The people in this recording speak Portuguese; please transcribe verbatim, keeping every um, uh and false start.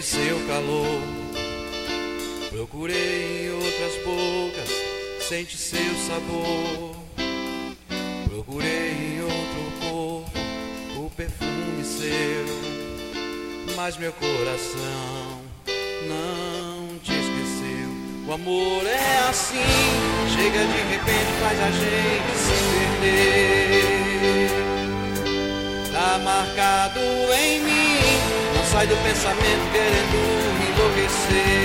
senti seu calor. Procurei em outras bocas, senti seu sabor. Procurei em outro corpo o perfume seu, mas meu coração não te esqueceu. O amor é assim, chega de repente, faz a gente se perder. Tá marcado em mim, não sai do pensamento querendo enlouquecer.